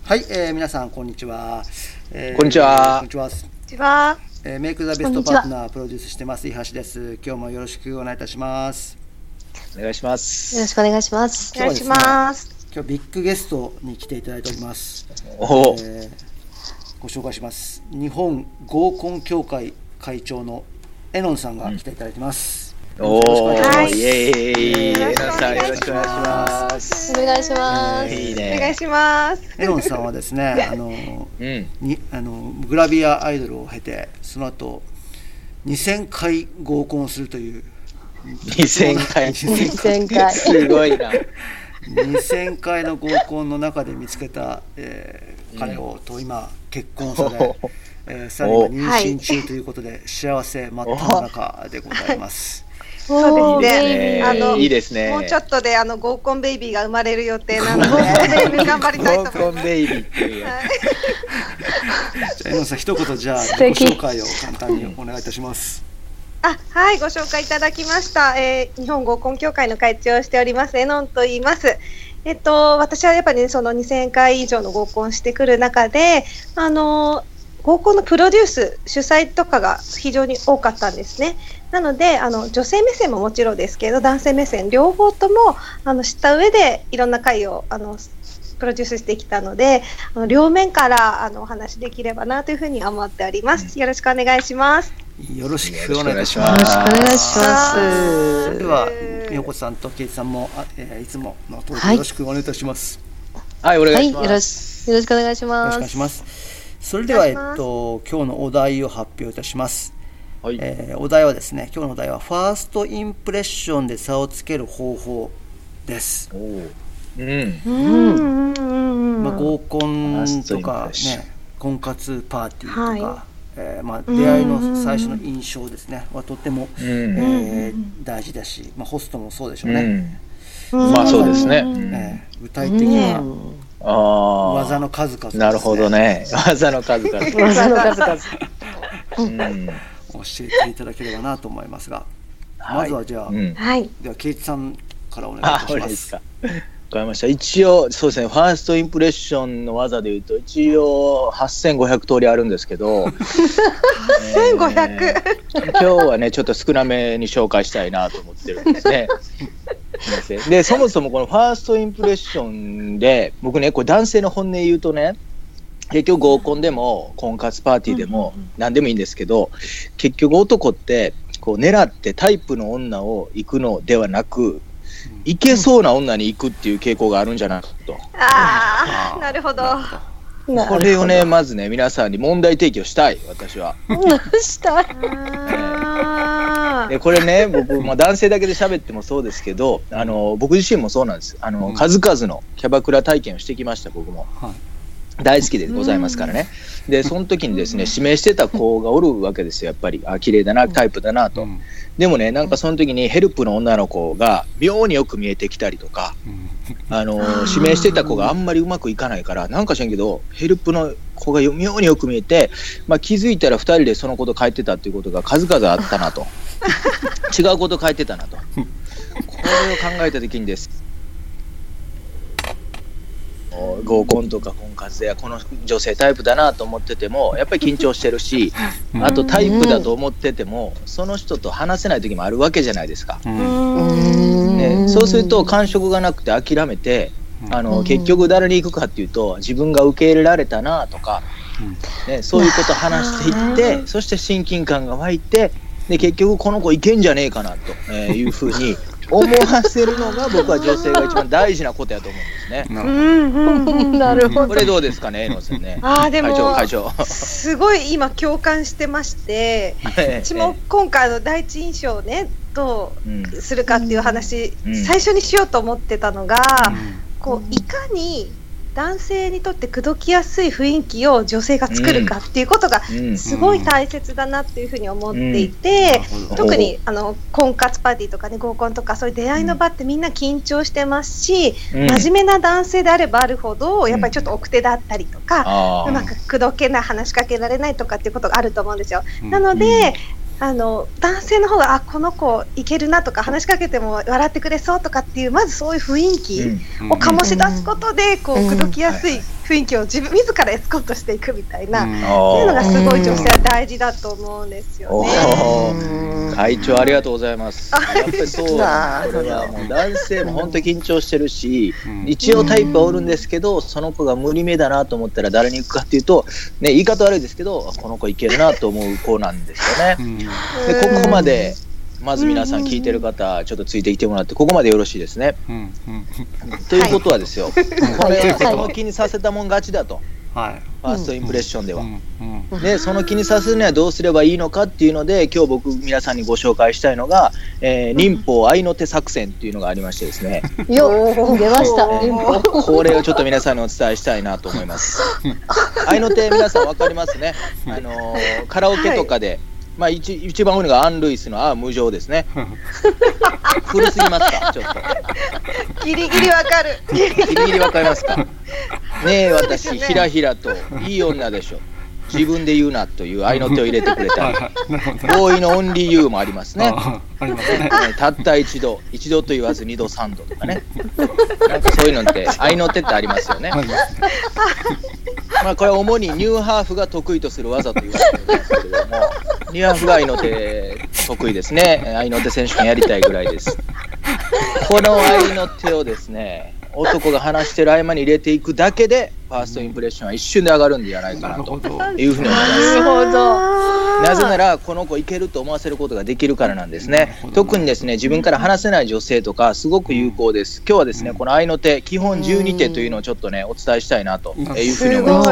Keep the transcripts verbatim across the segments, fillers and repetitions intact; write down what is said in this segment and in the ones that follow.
はい、えー、皆さんこんにちは、えー、 こんにちは。 こんにちは。こんにちは。 えー、メイクザベストパートナープロデュースしてます伊橋です。今日もよろしくお願いいたします。 お願いします。 よろしくお願いします。 今日はですね、 お願いします。 今日ビッグゲストに来ていただいております。 お、 えー、ご紹介します。日本合コン協会会長のエノンさんが来ていただいてます。 うん、おー、イエーイ。 エノンさんよろしくお願いします。 お願いします。 いいね。 お願いします。 エノンさんはですね、あの、うん、にあのグラビアアイドルを経て、その後にせんかい合コンするという。 にせんかい。 にせんかい。 すごいな。 にせんかいの合コンの中で見つけた、えー、彼をと今結婚され、えー、さらには妊娠中ということで、はい、幸せ真っ只中でございます。 そうですね。あのいいですね。 もうちょっとであの合コンベイビーが生まれる予定なので頑張りたいと思います。 合コンベイビーっていう。はい、 じゃあエノンさん一言じゃあ自己紹介を簡単にお願いいたします。 あ、はい、ご紹介いただきました、えー、日本合コン協会の会長をしておりますエノンと言います。えっと私はやっぱり、ね、そのにせんかい以上の合コンしてくる中で、あの合コンのプロデュース主催とかが非常に多かったんですね。なのであの女性目線ももちろんですけど、男性目線両方ともあの知った上でいろんな会をあのプロデュースしてきたので、あの両面からあのお話できればなというふうに思っております。よろしくお願いします。 よろしくお願いします。 よろしくお願いします。 それではみよこさんとケイチさんも、えー、いつもの通りよろしくお願いいたします。 はい、お願いします。 はい、よろし、よろしくお願いします。 よろしくお願いします。それではえっと今日のお題を発表いたします。はい、えー、お題はですね、今日のお題はファーストインプレッションで差をつける方法です。 おー、うん、 うん、まあ、合コンとかね、婚活パーティーとか、はい、えーまあ、出会いの最初の印象ですねはとっても、うん、えー、大事だし、まあ、ホストもそうでしょうね。 うん、まあそうですね。 えー、具体的な技の数々ですね。 なるほどね。技の数々。 技の数々。 うん教えていただければなと思いますが、はい、まずはじゃあ、うん、ではケイチさんからお願いいたします。 わかりました。一応そうですね、ファーストインプレッションの技でいうと一応はっせんごひゃく通りあるんですけどはっせんごひゃく、 えー、今日はねちょっと少なめに紹介したいなと思ってるんですね。でそもそもこのファーストインプレッションで僕ね、これ男性の本音言うとね、結局合コンでも婚活パーティーでも何でもいいんですけど、結局男ってこう狙ってタイプの女を行くのではなく、行けそうな女に行くっていう傾向があるんじゃないかと。 ああ、なるほど。 これをねまずね皆さんに問題提起をしたい、私は。 したい。 でこれね僕、まあ、男性だけで喋ってもそうですけど、あの僕自身もそうなんです。あの、うん、数々のキャバクラ体験をしてきました。僕も、はい、大好きでございますからね。でその時にですね指名してた子がおるわけですよ。やっぱりあ綺麗だなタイプだなと、うん、でもねなんかその時にヘルプの女の子が妙によく見えてきたりとか、うん、あの指名してた子があんまりうまくいかないから、なんか知らんけどヘルプの子が妙によく見えて、まあ、気づいたらふたりでそのこと書いてたっていうことが数々あったなと違うこと書いてたなとこれを考えた時にです合コンとか婚活でこの女性タイプだなと思っててもやっぱり緊張してるし、あとタイプだと思っててもその人と話せない時もあるわけじゃないですか。ね、そうすると感触がなくて諦めて、あの結局誰に行くかっていうと自分が受け入れられたなとか、ね、そういうことを話していって、そして親近感が湧いて、で結局この子いけんじゃねえかなというふうに思わせるのが僕は女性が一番大事なことやと思うんですね。 うんうん、なるほど。 これどうですかね、エノさんね。 あでも会長会長すごい今共感してまして、うちも今回の第一印象をねどうするかっていう話、うん、最初にしようと思ってたのが、うん、こういかに男性にとって口説きやすい雰囲気を女性が作るかっていうことがすごい大切だなっていうふうに思っていて、うん、特にあの婚活パーティーとかね合コンとかそういう出会いの場ってみんな緊張してますし、うん、真面目な男性であればあるほどやっぱりちょっと奥手だったりとか、うん、うまく口説けない話しかけられないとかっていうことがあると思うんですよ、うん、なのであの男性の方があこの子いけるなとか話しかけても笑ってくれそうとかっていうまずそういう雰囲気を醸し出すことでこう口説きやすい雰囲気を自分自らエスコートしていくみたいな、うん、っていうのがすごい女性は大事だと思うんですよね。 会長ありがとうございます。やっぱりそうなんです。これはもう男性も本当に緊張してるし、うん、一応タイプはおるんですけど、その子が無理目だなと思ったら誰に行くかっていうと、ね、言い方悪いですけどこの子いけるなと思う子なんですよね。うん、でここまでまず皆さん聞いてる方ちょっとついてきてもらってここまでよろしいですね。うんうん、ということはですよ、はい、これその気にさせたもん勝ちだと、はい、ファーストインプレッションでは、うんうん、でその気にさせるにはどうすればいいのかっていうので今日僕皆さんにご紹介したいのが、えー、忍法合いの手作戦っていうのがありましてですねよ出ました、 えー、これをちょっと皆さんにお伝えしたいなと思います。合いの手皆さん分かりますね。あのー、カラオケとかで、はいまあ、一, 一番多いのがアン・ルイスのああ無情ですね。古すぎますかちょっとギリギリわかるギリギリわかりますかねえ私、ね、ひらひらといい女でしょ自分で言うなという合いの手を入れてくれたりボーイのオンリーユーもありますね。あありますね。たった一度一度と言わず二度三度とかねなんかそういうのって合いの手ってありますよね。まあこれは主にニューハーフが得意とする技と言われているんですけれどもニューハーフが合いの手得意ですね。合いの手選手権やりたいぐらいです。この合いの手をですね男が話してる合間に入れていくだけでファーストインプレッションは一瞬で上がるんじゃないかなというふうに思います。なるほど。なぜならこの子いけると思わせることができるからなんですね。特にですね自分から話せない女性とかすごく有効です。今日はですねこの合いの手基本じゅうにてというのをちょっとねお伝えしたいなというふうに思います。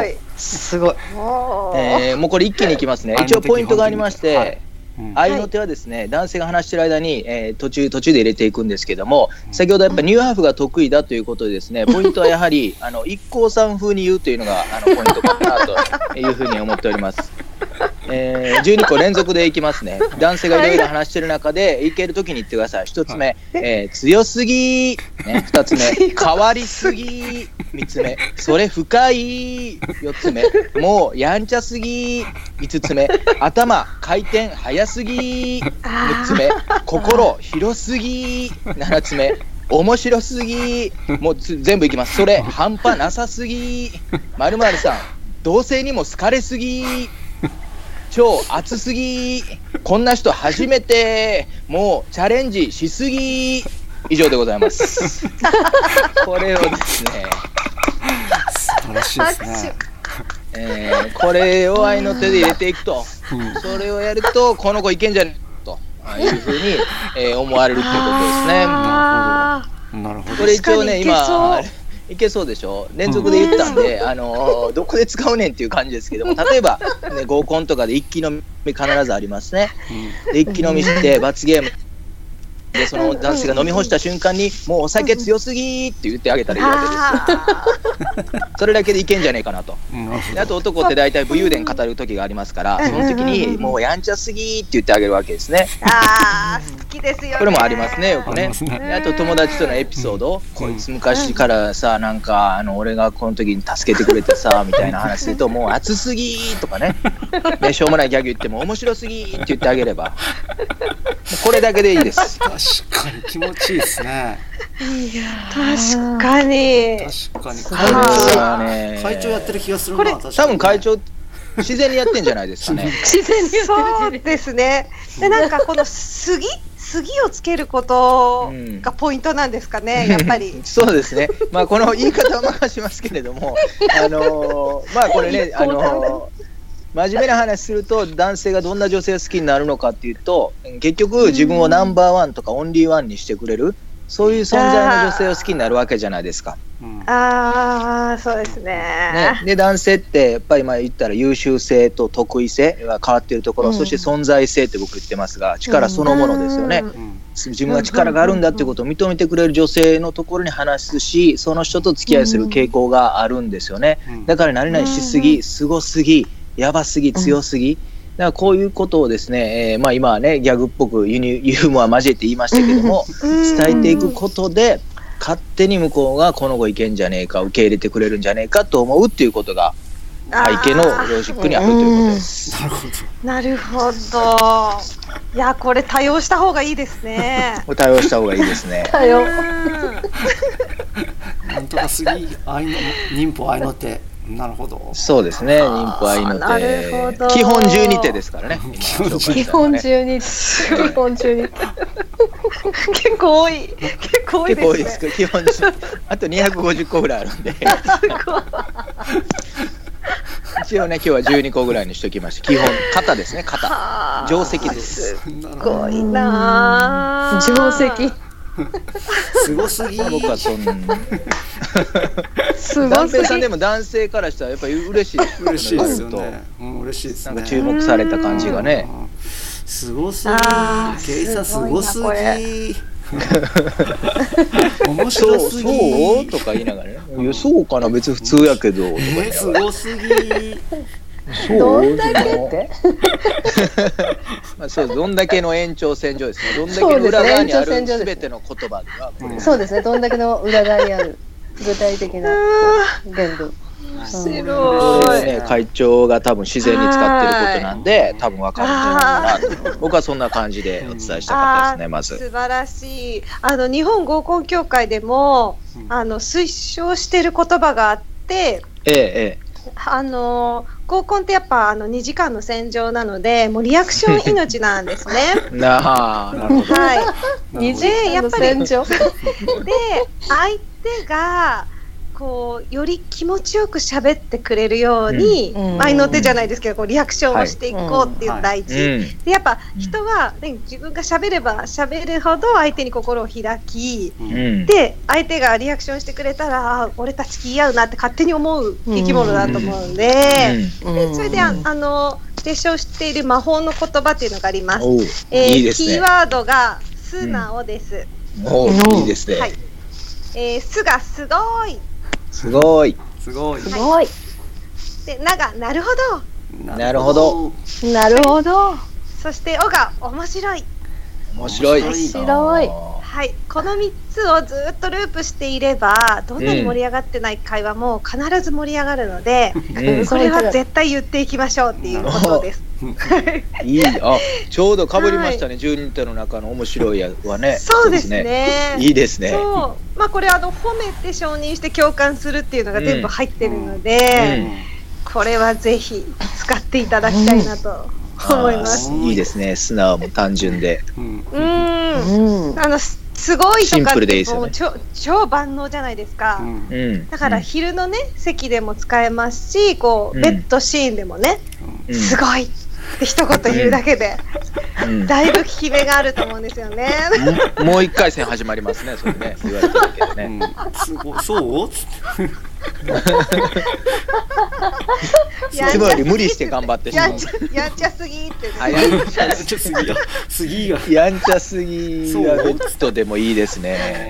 すごい、 えー、もうこれ一気にいきますね。一応ポイントがありまして、はい合いの手はですね、はい、男性が話している間に、えー、途中途中で入れていくんですけども先ほどやっぱニューハーフが得意だということでですねポイントはやはりあの一行さん風に言うというのがあのポイントかなというふうに思っております。えー、じゅうにこ連続でいきますね。男性がいろいろ話してる中でいけるときに言ってください。ひとつめ、えー、強すぎ、ね、ふたつめ変わりすぎ、みっつめそれ深い、よっつめもうやんちゃすぎ、いつつめ頭回転早すぎ、むっつめ心広すぎ、ななつめ面白すぎ、もう全部いきます。それ半端なさすぎ、〇〇さん同性にも好かれすぎ、超熱すぎ、こんな人初めて、もうチャレンジしすぎ、以上でございます。これをですね素晴らしいですね、 えー、これを合いの手で入れていくと、うん、それをやるとこの子いけんじゃねえというふうに、えー、思われるっていうことですね。 なるほど。 これ一応ね今いけそうでしょ連続で言ったんで、うん、あのー、どこで使うねんっていう感じですけども例えば、ね、合コンとかで一気飲み必ずありますね、うん、で一気飲みして罰ゲームでその男性が飲み干した瞬間にもうお酒強すぎって言ってあげたらいいわけですよ。それだけでいけんじゃねえかなと。であと男って大体武勇伝語る時がありますからその時にもうやんちゃすぎって言ってあげるわけですね。 あー好きですよね。 これもありますねよくね。であと友達とのエピソード、うん、こいつ昔からさなんかあの俺がこの時に助けてくれてさみたいな話するともう熱すぎとかねでしょうもないギャグ言っても面白すぎって言ってあげればこれだけでいいです。 確かに気持ちいいですね。 確かに確かに会長はね会長やってる気がするな。 これ多分会長自然にやってんじゃないですかね。 自然にやってる。そうですね。でなんかこの杉杉をつけることがポイントなんですかね、うん、やっぱり。 そうですね。まあこの言い方は任しますけれども、あのー、まあこれねあのー真面目な話すると男性がどんな女性を好きになるのかっていうと結局自分をナンバーワンとかオンリーワンにしてくれるそういう存在の女性を好きになるわけじゃないですか。 ああそうですね。 ねで男性ってやっぱりまあ言ったら優秀性と得意性が変わっているところ、うん、そして存在性って僕言ってますが力そのものですよね、うん、自分が力があるんだってことを認めてくれる女性のところに話すしその人と付き合いする傾向があるんですよね。だから何々しすぎすごすぎやばすぎ強すぎ、うん、だからこういうことをですね、えーまあ、今はねギャグっぽくユニユーモア交えて言いましたけども、伝えていくことで勝手に向こうがこの子いけんじゃねえか受け入れてくれるんじゃねえかと思うっていうことが背景のロジックにあるということです。 なるほど。 なるほど。いや、これ多用した方がいいですね。 対応した方がいいですね。 対応。 なんとかすぎ愛の忍法愛の手。なるほど。 そうですね。忍法愛の手。基本じゅうにてですからね。 基本じゅうにて。基本じゅうにて。 結構多い。結構多いですね。 結構多いです。基本あとにひゃくごじゅっこぐらいあるんで。一応ね、今日はじゅうにこぐらいにしておきました。基本肩ですね。肩。定石です。 すごいな。 定石。 すごすぎ。 僕はそんな。 すご男性すぎ。 さんでも男性からしたらやっぱり嬉しいです。 嬉しいですよね。うん、嬉しいですね。 なんか注目された感じがね。 すごすぎ。ケイさんすごすぎ。面白すぎ。 そうとか言いながらね。いや、そうかな、別に普通やけど。 えー、すごすぎ。 そうどんだけってまあそうどんだけの延長線上ですね。どんだけの裏側にあるすべての言葉ではこれ。 そうですね。どんだけの裏側にある具体的な言語。 面白い。 これね、会長が多分自然に使ってることなんで、多分わかるんじゃないかなと。僕はそんな感じでお伝えしたかったですね。まず。 素晴らしい。あの日本合コン協会でも、あの推奨している言葉があって、 ええええ。あの合コンってやっぱあのにじかんの戦場なので、もうリアクション命なんですね。 なあ、なるほど。 はい。 にじかんの戦場。 で、相手がこうより気持ちよく喋ってくれるように、 うん、 合いの手じゃないですけど、こうリアクションをしていこうっていう大事。はいうん、でやっぱ人は、ね、自分が喋れば喋るほど相手に心を開き、うん、で相手がリアクションしてくれたら、俺たち気合うなって勝手に思う生き物だと思うんで、うん、でそれでああの提唱している魔法の言葉っていうのがあります。えー、いいですね。キーワードが素直です。 うん、おいいですね。はい。 えー、すがすごい。 すごい。 すごい。 すごい。 で、ながなるほど。なるほど。 なるほど。 そしておが面白い。 面白い。 面白い。 はい、このみっつをずっとループしていれば、どんなに盛り上がってない会話も必ず盛り上がるので、うん、これは絶対言っていきましょうっていうことです。 いい、あ、ちょうど被りましたね。はい、じゅうにての中の面白いやはね。 そうですね。 いいですね。 そう、まあこれあの褒めて承認して共感するっていうのが全部入ってるので、うんうん、これはぜひ使っていただきたいなと。うん思います。 いいですね。素直も単純で。 うん。うん。あのすごいとかってもう超超万能じゃないですか。うん。だから昼のね席でも使えますし、こうベッドシーンでもね、うん、すごいって一言言うだけで、うん、だいぶ効き目があると思うんですよね。 もう一回戦始まりますね。それね言われてるけどね。うん、 すごいそう？ つまり無理して頑張ってしまう。 やんちゃすぎって、ね。 やんちゃすぎが、すぎが。 やんちゃすぎがベッドでもいいですね。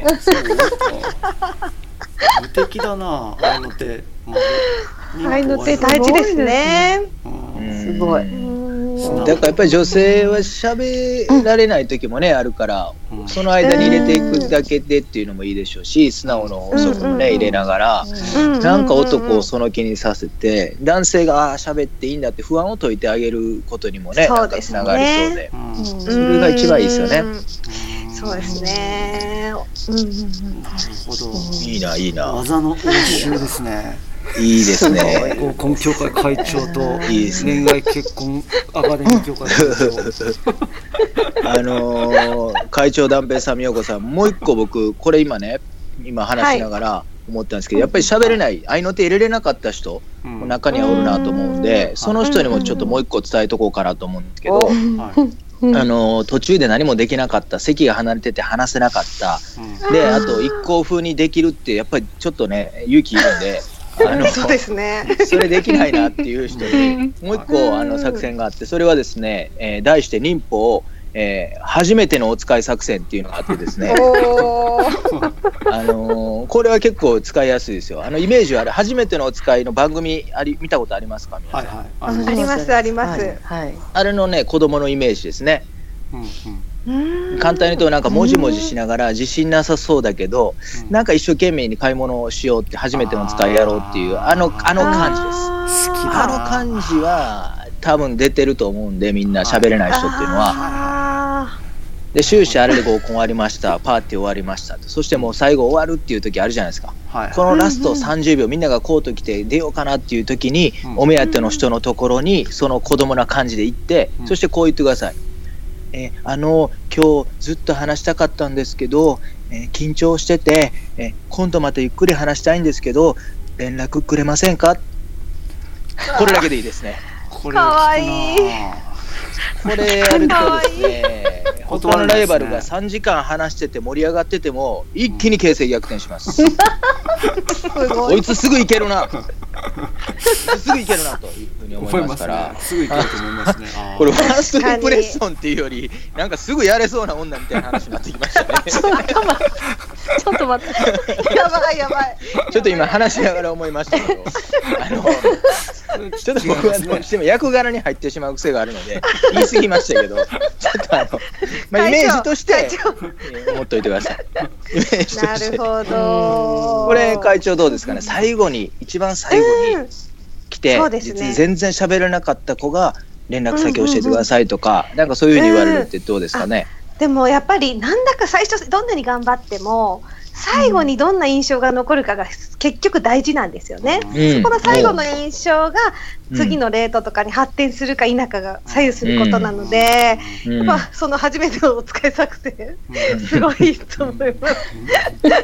無敵だな、愛の手。 愛の手大事ですね。 すごい。 だからやっぱり女性は喋られない時もねあるから、その間に入れていくだけでっていうのもいいでしょうし、素直の補足もね入れながら、なんか男をその気にさせて、男性がああ喋っていいんだって不安を解いてあげることにもねなんかつながりそうで、それが一番いいですよね。 そうですね。 なるほど。 いいないいな。 技の応酬ですね。 いいですね。 合コン協会会長と恋愛結婚アカデミー協会会長。 あのー、会長断平さん、美代子さん、もう一個僕これ今ね今話しながら思ったんですけど、はい、やっぱり喋れない合いの手入れれなかった人も中にはおるなと思うんで、うん、その人にもちょっともう一個伝えとこうかなと思うんですけど、うん、あの途中で何もできなかった、席が離れてて話せなかった、うん、であと一行風にできるってやっぱりちょっとね勇気いるんで。あのそうですね。 それできないなっていう人にもう一個あの作戦があって、それはですね、えー、題して忍法、えー、初めてのお使い作戦っていうのがあってですねあのー、これは結構使いやすいですよ。あのイメージはあれ初めてのお使いの番組あり見たことありますか皆さん。 はいはい、ありますあります、はいはい、 あれのね子供のイメージですね。うんうん、簡単に言うとなんかもじもじしながら自信なさそうだけど、なんか一生懸命に買い物をしようって初めての使いやろうっていうあのあの感じです。 好あの感じは多分出てると思うんで、みんな喋れない人っていうのは。で終始あれで合コン終わりました、パーティー終わりましたと、そしてもう最後終わるっていう時あるじゃないですか、はい、このラストさんじゅうびょう、みんながコート着て出ようかなっていう時に、うん、お目当ての人のところにその子供な感じで行って、うん、そしてこう言ってください。えあの今日ずっと話したかったんですけど、えー、緊張してて、えー、今度またゆっくり話したいんですけど連絡くれませんか。これだけでいいですね。 これかわいい。 これやるとですね、他のライバルがさんじかん話してて盛り上がってても一気に形勢逆転します。こいつすぐいけるなすぐいけるなというふうに思いますから、 すぐいけると思いますね。 これファーストインプレッションっていうよりなんかすぐやれそうな女みたいな話になってきましたね。 ちょっと待ってちょっと待ってやばいやばい。 ちょっと今話しながら思いましたけど、あのちょっと僕はどうしても役柄に入ってしまう癖があるので言い過ぎましたけど、ちょっとあの、まあ、イメージとして思っといてください。イメージとして。 なるほど。 これ会長どうですかね。最後に一番最後に来て、うんね、実に全然喋れなかった子が連絡先教えてくださいとか、うんうんうん、なんかそういうふうに言われるってどうですかね。 うん、でもやっぱりなんだか最初どんなに頑張っても最後にどんな印象が残るかが結局大事なんですよね、うん、そこの最後の印象が次のレートとかに発展するか否かが左右することなので、うん、やっぱその初めてのお使い作戦、うん、すごいと思います、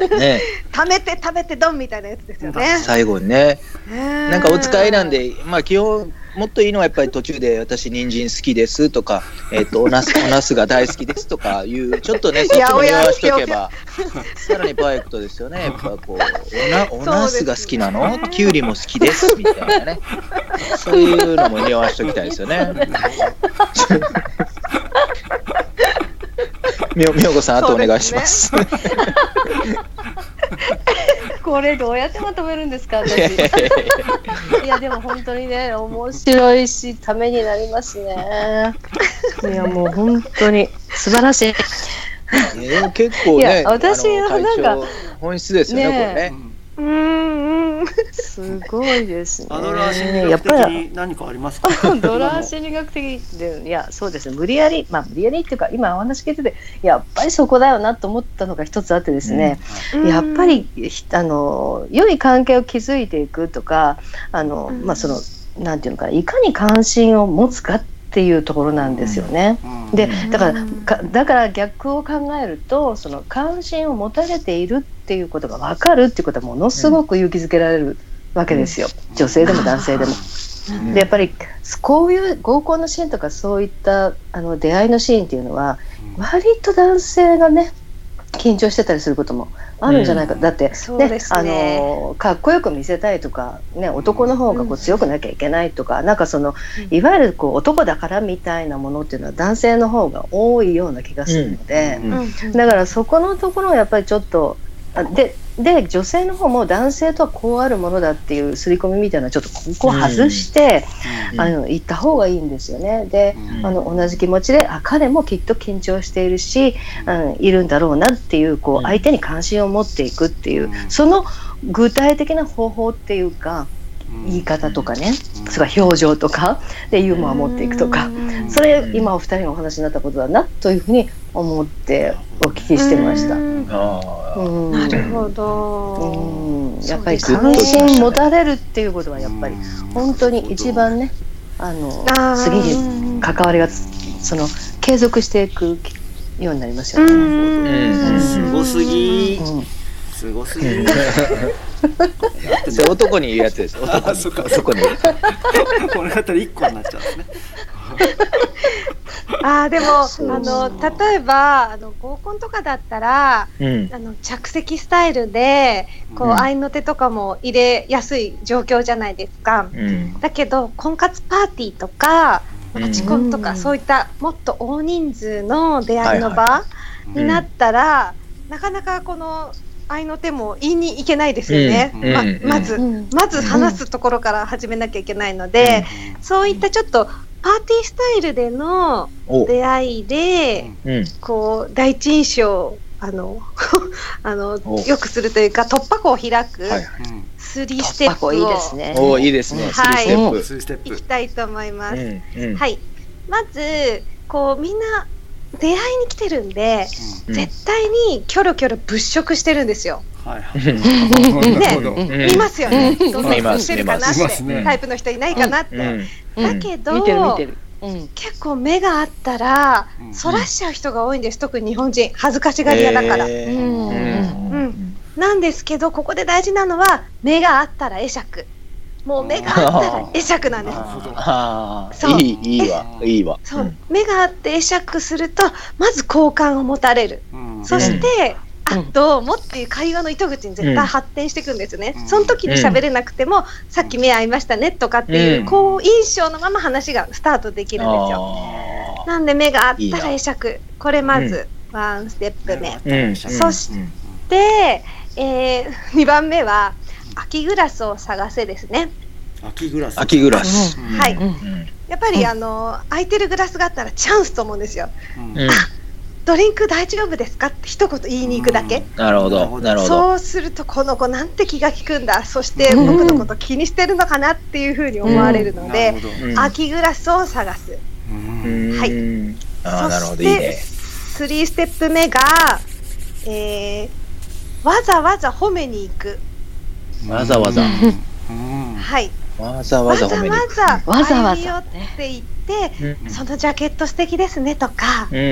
ね、貯めて食べてドンみたいなやつですよね。 最後にね、なんかお使いなんで、まあ基本もっといいのはやっぱり途中で私人参好きですとか、えー、とおなすおなすが大好きですとかいうちょっとねそっちも言わしとけばさらにパーフェクトですよね。やっぱこうおな、おなすが好きなの、きゅうりも好きですみたいなね、そういうのも匂わしときたいですよね。みよみよこさんあとお願いします。 これどうやってまとめるんですか私。いやでも本当にね面白いしためになりますね。いやもう本当に素晴らしい。 でも結構ね、 私はなんか本質ですよね、 ねこれね。 うんうんすごいですね。 アドラー心理学的に何かありますか。 アドラー心理学的で、いやそうですね、無理やりまあ無理やりっていうか今お話聞いててやっぱりそこだよなと思ったのが一つあってですね、うん、やっぱりあの良い関係を築いていくとか、あの、うん、まあそのなんていうのかな、いかに関心を持つかっていうところなんですよね、うん、でだからかだから逆を考えるとその関心を持たれているっていうことが分かるっていうことはものすごく勇気づけられるわけですよ、うん、女性でも男性でも、うん、でやっぱりこういう合コンのシーンとかそういったあの出会いのシーンっていうのは割と男性がね緊張してたりすることもあるんじゃないか、うん、だって、ねね、あのかっこよく見せたいとか、ね、男の方がこう強くなきゃいけないとか、うん、なんかそのいわゆるこう男だからみたいなものっていうのは男性の方が多いような気がするので、うんうん、だからそこのところをやっぱりちょっとでで女性の方も男性とはこうあるものだっていう刷り込みみたいなちょっとここを外して、うん、あの言った方がいいんですよね。で、うん、あの同じ気持ちであ彼もきっと緊張しているし、うん、いるんだろうなっていう、こう相手に関心を持っていくっていう、うん、その具体的な方法っていうか言い方とかね、うん、それから表情とかでユーモアを持っていくとか、うん、それ今お二人がお話になったことだなというふうに思ってお聞きしてました。うんうん、なるほど、 うん、やっぱり関心持たれるっていうことはやっぱり本当に一番ね、あの次に関わりがその継続していくようになりますよね。 うん、すごすぎ、うん、すごすぎそれ男に言うやつです。男に。そこそこにこれだったらいっこになっちゃうんですね。 あでもあの例えばあの合コンとかだったら、うん、あの着席スタイルでこう、うん、合いの手とかも入れやすい状況じゃないですか、うん、だけど婚活パーティーとかマチコンとか、うん、そういったもっと大人数の出会いの場になったら、はいはい、なかなかこの合いの手も言いに行けないですよね、うんま, まず、うん、まず話すところから始めなきゃいけないので、うん、そういったちょっとパーティースタイルでの出会いで、うん、こう第一印象をあのあのよくするというか突破口を開くスリーステップを、 いいですね。 おいいですね。 はい、 スリーステップいきたいと思います。 うんうん、 はい、まずこうみんな出会いに来てるんで、うん、絶対にキョロキョロ物色してるんですよ。はい、ね、見ますよね。どんな人してるかなって、ね、タイプの人いないかなって。うんうん、だけど、見てる見てる。うん、結構目があったらそらしちゃう人が多いんです。特に日本人恥ずかしがり屋だから。えーうんうん、なんですけどここで大事なのは目があったら会釈。もう目があったら会釈なんです。 あそういいいいわいいわ。 そう、うん、目があって会釈するとまず好感を持たれる。うん、そして、うん、あどうもっていう会話の糸口に絶対発展していくんですよね。うん、その時に喋れなくても、うん、さっき目合いましたねとかっていう、うん、好印象のまま話がスタートできるんですよ。なんで目があったら会釈、これまずワンステップ目。うん、そして、えー、にばんめは空きグラスを探せですね。 空きグラス。 空きグラス。 うん、はい、うん。やっぱり、うん、あの空いてるグラスがあったらチャンスと思うんですよ。うん、あ、ドリンク大丈夫ですかって一言言いに行くだけ。うん、 なるほど。なるほど。 そうするとこの子なんて気が利くんだ。そして僕のこと気にしてるのかなっていうふうに思われるので、うん、空きグラスを探す。うん、はい。 あ、なるほど。いいね。 スリーステップ目が、えー、わざわざ褒めに行く。 わざわざ、うんうん、はい、 わざわざ褒めに行く、 わざわざ歩み寄って行って、うん、そのジャケット素敵ですねとか、うんうん、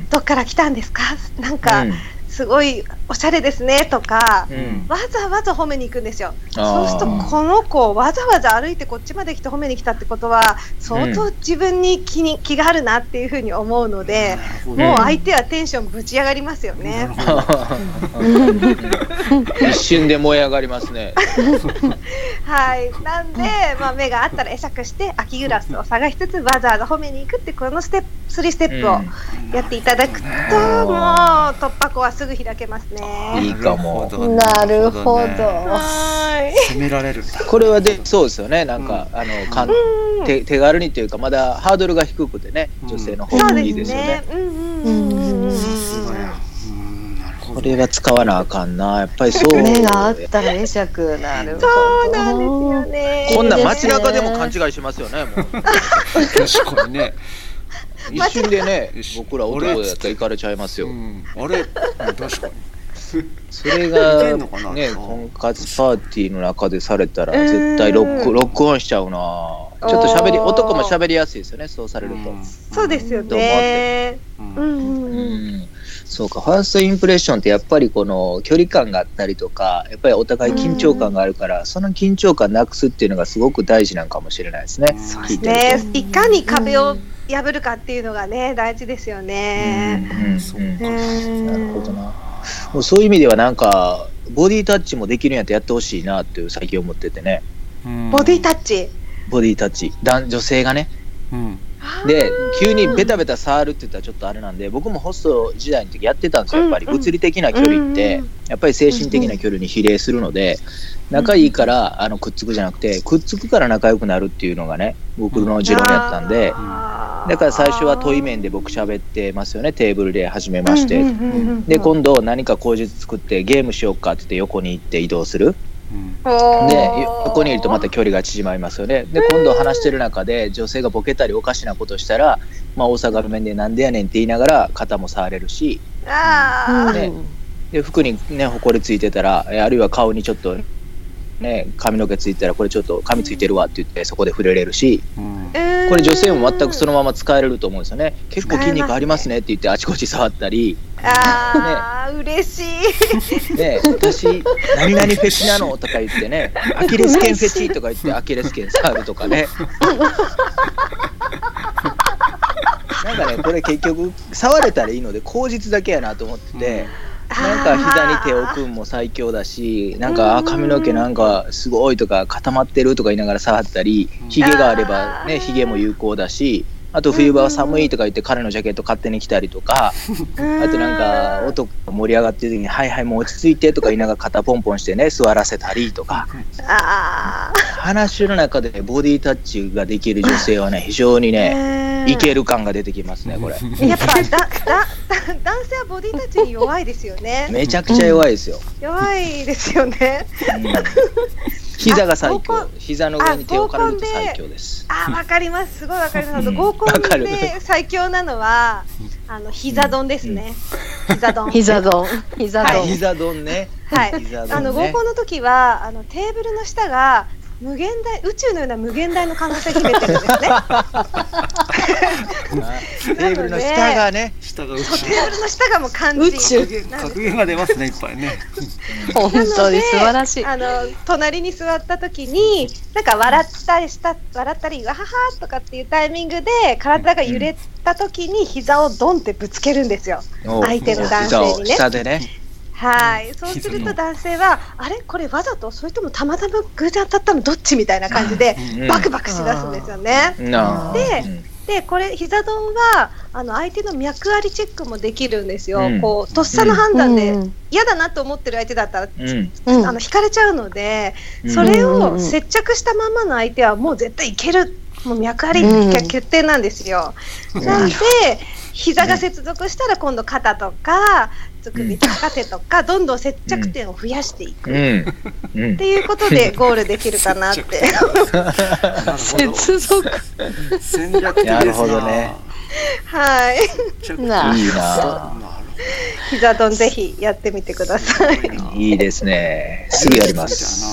どっから来たんですか、なんか、うん、すごいおしゃれですねとか、うん、わざわざ褒めに行くんですよ。そうするとこの子わざわざ歩いてこっちまで来て褒めに来たってことは相当自分に 気, に気があるなっていうふうに思うので、うん、もう相手はテンションぶち上がりますよね。 一瞬で燃え上がりますね。 はい、なんで、まあ、目があったら会釈して空きグラスを探しつつわざわざ褒めに行くってこのステップスリーステップをやっていただくと、うん、もう突破口はすぐ開けますね。 いいかも。 なるほど。 攻められる。 これはでそうですよね。なんか、うん、あのかん、うん、手, 手軽にというかまだハードルが低くてね、女性の方がいいですよね。これは使わなあかんな。やっぱりそう。 目があったら会釈。なるほど。 そうなんですよね。 こんな街中でも勘違いしますよね。もう確かにね。 一瞬でね、僕ら男だったら行かれちゃいますよ。うん、 あれ、確かに。 それがね、婚活パーティーの中でされたら絶対ロック、ロックオンしちゃうな。ちょっと喋り、男も喋りやすいですよね、そうされると。うん、 そうですよね。 うんうんうん、そうか、ファーストインプレッションってやっぱりこの距離感があったりとか、やっぱりお互い緊張感があるから、その緊張感なくすっていうのがすごす大事なんかもしれないですね。 そうですね。いかに壁を破るかっていうのがね、大事ですよね。 うんうん、そうか。なるほどな。もうそういう意味ではなんかボディタッチもできるんやったらやってほしいなっていう最近思っててね。 ボディタッチ。 ボディタッチ。女性がね。うん、で急にベタベタ触るって言ったらちょっとあれなんで、僕もホスト時代の時やってたんですよ。やっぱり物理的な距離ってやっぱり精神的な距離に比例するので、仲いいからあのくっつくじゃなくて、くっつくから仲良くなるっていうのがね、僕の持論やったんで、だから最初は問い面で僕喋ってますよね。テーブルで始めまして、で今度何か口実作ってゲームしようかって言って横に行って移動する。で横にいるとまた距離が縮まりますよね。で今度話してる中で女性がボケたりおかしなことしたら、まあ、大阪弁でなんでやねんって言いながら肩も触れるし、ね、で服にねほこりついてたら、あるいは顔にちょっとね髪の毛ついたら、これちょっと髪ついてるわって言ってそこで触れれるし、うん、これ女性も全くそのまま使えれると思うんですよね。結構筋肉ありますねって言ってあちこち触ったり、 あー、ね、嬉しいね、私何々フェチなのとか言ってね、アキレス腱フェチとか言ってアキレス腱触るとかねなんかね、これ結局触れたらいいので口実だけやなと思ってて、なんか膝に手を置くんも最強だし、なんか髪の毛なんかすごいとか固まってるとか言いながら触ったり、ヒゲがあればねヒゲも有効だし、あと冬場は寒いとか言って彼のジャケット勝手に着たりとか、あとなんか男が盛り上がってる時にはいはいもう落ち着いてとか言いながら肩ポンポンしてね座らせたりとか、話の中でボディタッチができる女性はね非常にねいける感が出てきますねこれ。 やっぱだだ男性はボディタッチに弱いですよね。 めちゃくちゃ弱いですよ。 弱いですよね。 膝が最強。膝の上に手を置かれると最強です。 あ、わかります。すごいわかります。合コンで最強なのはあの膝丼ですね。膝丼。 膝丼。膝丼。 膝丼ね。 はい。あの合コンの時はあのテーブルの下が無限大、宇宙のような無限大の可能性を秘めてるんですね。テーブルの下がね、 下が宇宙。 テーブルの下がもう完全宇宙。 格言が出ますねいっぱいね。 本当に素晴らしい。 あの隣に座った時になんか笑ったりした笑ったりわははとかっていうタイミングで体が揺れた時に膝をドンってぶつけるんですよ。相手の男性にね。 下でね。 はい、そうすると男性はあれこれわざとそれともたまたま偶然当たったのどっちみたいな感じでバクバクしだすんですよね。で、でこれ膝丼はあの相手の脈ありチェックもできるんですよ。うん、こうとっさの判断で嫌だなと思ってる相手だったら、うん、あの惹かれちゃうので、うん、それを接着したままの相手はもう絶対いける。もう脈あり決定なんですよ。うん、なんで膝が接続したら今度肩とか首とか手とかどんどん接着点を増やしていく、うんうん、っていうことでゴールできるかなって接続戦略的ですな。 なるほどね。 はい。 いいな。 膝丼ぜひやってみてください。 いいですね。すぐやります。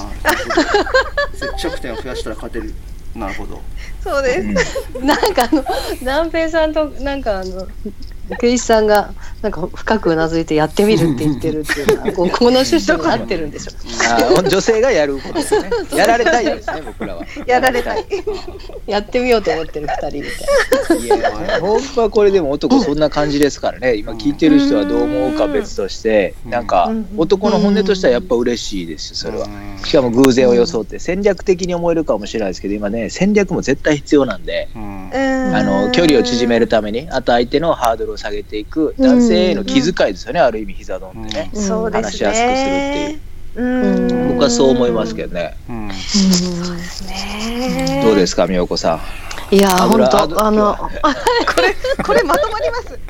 接着点を増やしたら勝てる。なるほど。 そうです。 うん、なんかあの南平さんとなんかあのクリスさんがなんか深くうなずいてやってみるって言ってるっていうのはこ, この趣旨に合ってるんでしょ。 あ、女性がやることですね。やられたいですね僕らは。 やられたい。 やってみようと思ってるふたりみたいな。 いや本当はこれでも男そんな感じですからね。今聞いてる人はどう思うか別としてなんか男の本音としてはやっぱ嬉しいですそれは。しかも偶然を装って戦略的に思えるかもしれないですけど今ね戦略も絶対必要なんで、うん、あの距離を縮めるためにあと相手のハードルを下げていく男性への気遣いですよね、うん、ある意味膝丼ってね、うん、話しやすくするっていう、うん、僕はそう思いますけどね、うんうん、そうですね。どうですかみよこさん。いや本当あのこれこれまとまります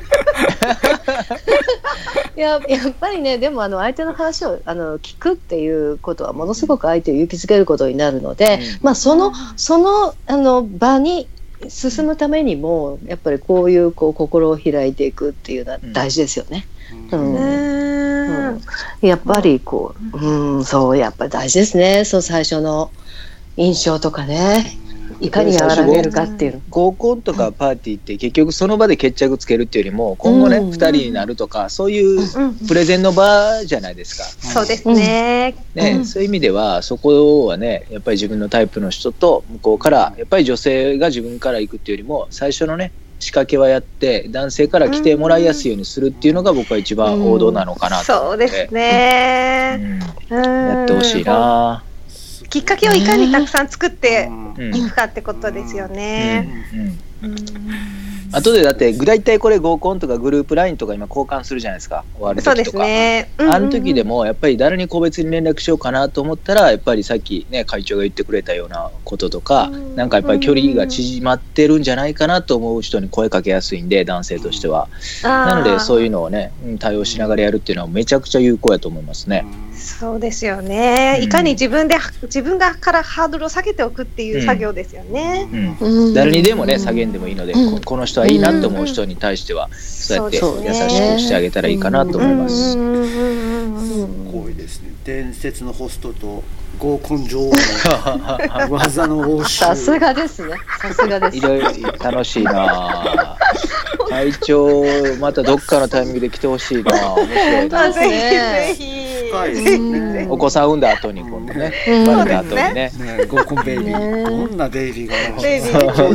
いややっぱりねでもあの相手の話をあの聞くっていうことはものすごく相手を勇気づけることになるので、うん、まあそのそのあの場に進むためにもやっぱりこういうこう心を開いていくっていうのは大事ですよね。うんうんうん、やっぱりこう、うん、そうやっぱり大事ですね。そう最初の印象とかね。いかに和らげるかっていう合コンとかパーティーって結局その場で決着つけるっていうよりも今後ね、うん、ふたりになるとかそういうプレゼンの場じゃないですか、 うん、そうですね、 ね、うん、そういう意味ではそこはねやっぱり自分のタイプの人と向こうからやっぱり女性が自分から行くっていうよりも最初のね仕掛けはやって男性から来てもらいやすいようにするっていうのが僕は一番王道なのかなと思って、うん、そうですね、 うん、やってほしいな。 きっかけをいかにたくさん作っていくかってことですよね。 あとでだって大体これ合コンとかグループラインとか今交換するじゃないですか終わる時とか。そうですね、うんうん、あの時でもやっぱり誰に個別に連絡しようかなと思ったらやっぱりさっきね会長が言ってくれたようなこととか、うん、なんかやっぱり距離が縮まってるんじゃないかなと思う人に声かけやすいんで男性としては、うん、なのでそういうのをね対応しながらやるっていうのはめちゃくちゃ有効やと思いますね。 そうですよね、うん、いかに自分で自分がからハードルを下げておくっていう作業ですよね、 うんうん、誰にでもね下げんでもいいので、うん、こ, この人はいいなと思う人に対しては、うん、そうやって優しくしてあげたらいいかなと思います。 多いですね。伝説のホストと合コン女王の技の応酬。 さすがですね。さすがです。 いろいろ楽しいな。会長またどっかのタイミングで来てほしいな。面白いな。 ぜひぜひ。 お子さん産んだ後に今度ね。生まれた後にね。 合コンベイビー。どんなベイビーがベイビー。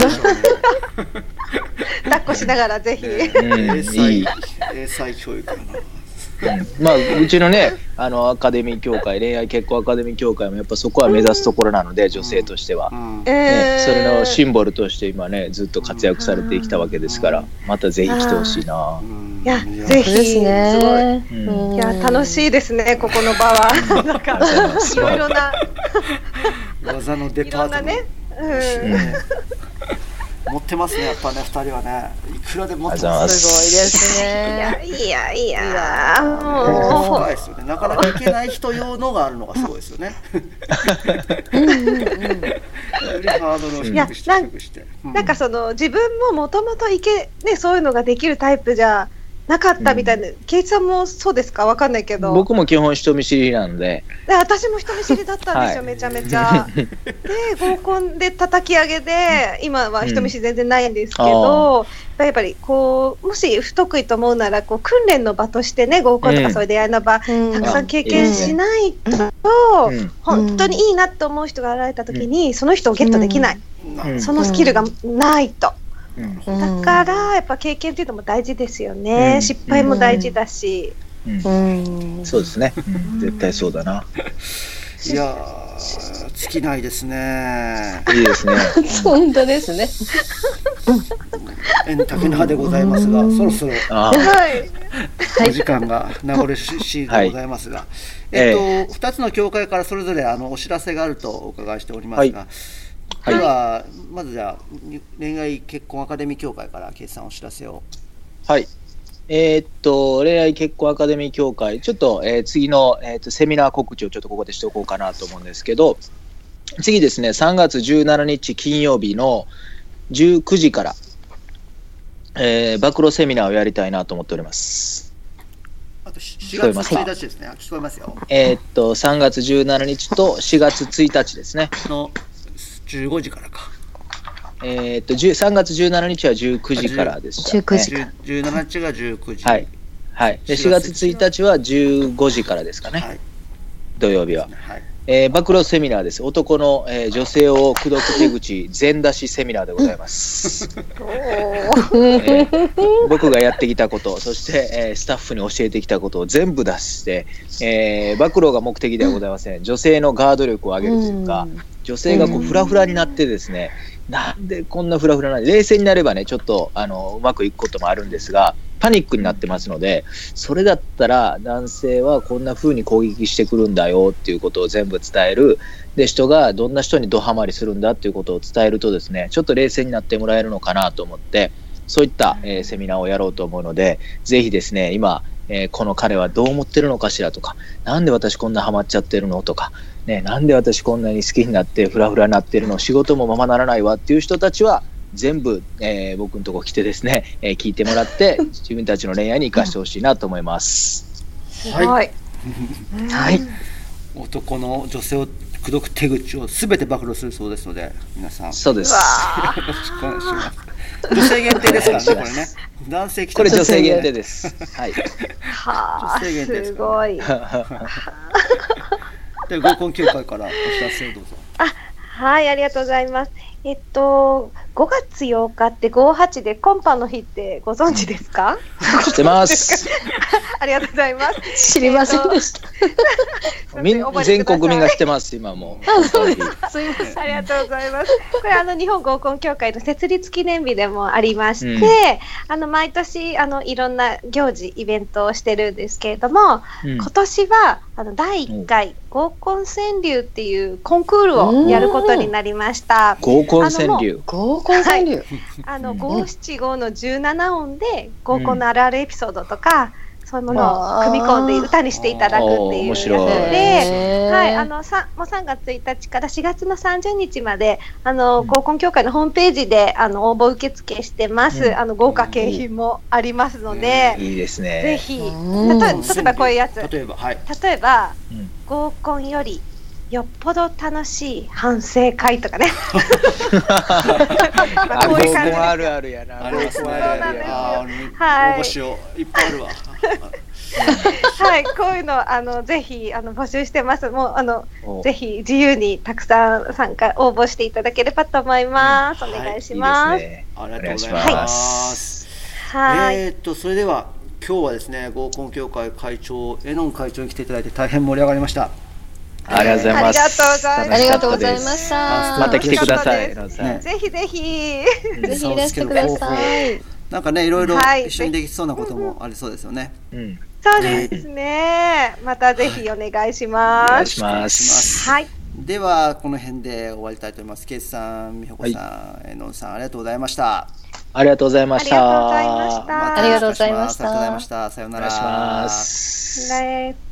抱っこしながらぜひ。 英才教育だな。 うん、まあうちのねあのアカデミー協会恋愛結婚アカデミー協会もやっぱそこは目指すところなので、うん、女性としては、うんね、それのシンボルとして今ねずっと活躍されてきたわけですから、またぜひ来てほしいな。 いやぜひですね、すごい、うん、いや楽しいですねここの場はなんかいろいろな技のデパートのいろんなね、うん、 持ってますね、やっぱね、ふたりはね、いくらでも持ってます。 すごいですね。 いやいやいや、もう深いですよね。なかなかいけない人用のがあるのがすごいですよね。 うんうんうん、 よりハードルを低くして低くして。うん、 なんかその自分ももともといけね、そういうのができるタイプじゃなかったみたいな、圭一さんもそうですか、わかんないけど。 僕も基本人見知りなんで。 で私も人見知りだったんですよ、はい、めちゃめちゃ。で合コンで叩き上げで、今は人見知り全然ないんですけど、うん、やっぱりこうもし不得意と思うならこう訓練の場としてね、合コンとかそういう出会いの場、うん、たくさん経験しないと、うん、本当にいいなと思う人が現れた時に、うん、その人をゲットできない、うん、そのスキルがないと。うん、だからやっぱ経験っていうのも大事ですよね、うん、失敗も大事だし、 うんうん、そうですね、うん、絶対そうだな。 いやー、尽きないですね。 いいですね。 本当ですね。 エンタケナでございますが、そろそろお時間が名残惜しいでございますが、はい、えっと、えー、ふたつの協会からそれぞれあのお知らせがあるとお伺いしておりますが、はい、ではまずじゃあ恋愛結婚アカデミー協会から圭一さんお知らせを。 はい、えー、っと恋愛結婚アカデミー協会、ちょっと、えー、次の、えー、っとセミナー告知をちょっとここでしておこうかなと思うんですけど、次ですね、さんがつじゅうしちにち金曜日のじゅうくじから、えー、暴露セミナーをやりたいなと思っております。 あとしがつついたちですね。聞こえますよ。 えー、っとさんがつじゅうしちにちとしがつついたちですね。 のじゅうごじからか。 えー、っとさんがつじゅうしちにちはじゅうくじからでした、ね。じゅうくじか。 じゅうしちにちがじゅうくじ。 はい。はい。でしがつついたちはじゅうごじからですかね。はい、土曜日は。はい、えー、暴露セミナーです。男の、えー、女性を口説く手口全出しセミナーでございます。えー、僕がやってきたこと、そして、えー、スタッフに教えてきたことを全部出して、えー、暴露が目的ではございません。女性のガード力を上げるというか、女性がこうフラフラになってですね、なんでこんなフラフラなんで、冷静になればね、ちょっとあのうまくいくこともあるんですが、パニックになってますので、それだったら男性はこんな風に攻撃してくるんだよっていうことを全部伝える。で、人がどんな人にドハマりするんだっていうことを伝えるとですね、ちょっと冷静になってもらえるのかなと思って、そういった、えー、セミナーをやろうと思うので、ぜひですね、今、えー、この彼はどう思ってるのかしらとか、なんで私こんなハマっちゃってるのとか、ね、なんで私こんなに好きになってフラフラになってるの、仕事もままならないわっていう人たちは全部、えー、僕のところ来てですね、えー、聞いてもらって自分たちの恋愛に生かしてほしいなと思います。 はい、はい、 男の女性を口説く手口をすべて暴露するそうですので、皆さんそうです。 よろしくお願いします。女性限定ですからね、これね。男性来てこれ女性限定です。はい。 はあ、女性限定ですから、ね。すごい。 で合コン協会からお知らせをどうぞ。 あ、はい、ありがとうございます。えっとごがつようかってごじゅうはちでコンパの日ってご存知ですか？ 知ってます。 ありがとうございます。 知りませんでした。 みん全国民が知ってます今も。 そうです。すいません。 ありがとうございます。これあの日本合コン協会の設立記念日でもありまして、うん、あの毎年あのいろんな行事イベントをしてるんですけれども、うん、今年はあのだいいっかい合コン川柳っていうコンクールをやることになりました。 合コン川柳。 合コン川柳。 あの五七五のじゅうななおんで合コンのあるあるエピソードとか、うん、そういうものを組み込んで歌にしていただくっていうやつで、はい、あのさもうさんがつついたちからしがつのさんじゅうにちまであの、うん、合コン協会のホームページであの応募受付してます、うん、あの豪華景品もありますので、 うん、いいですね。 ぜひ、うん、例えば、例えばこういうやつ、 例えば、はい、 例えば、うん、合コンよりよっぽど楽しい反省会とかね。 まあこういう感じあるあるやな。 ありますね。 はい。 応募しよういっぱいあるわ。 はい、こういうのあのぜひあの募集してます。もうあのぜひ自由にたくさん参加応募していただければと思います。うん、お願いします。 いいですね、ありがとうございます。 はい。 えー、っとそれでは今日はですね合コン協会会長エノン会長に来ていただいて大変盛り上がりました。 ありがとうございます。 ありがとうございました。 また来てください。 ね、ぜひぜひ。 ぜひいらしてください。 なんかねいろいろ一緒にできそうなこともありそうですよね。 うん。 そうですね。またぜひお願いします。 お願いします。 はい。 ではこの辺で終わりたいと思います。ケイスさん、美穂子さん、はい、のんさん、ありがとうございました。 ありがとうございました。 ありがとうございました。 ありがとうございました。 ありがとうございました。さようなら。 お願いします。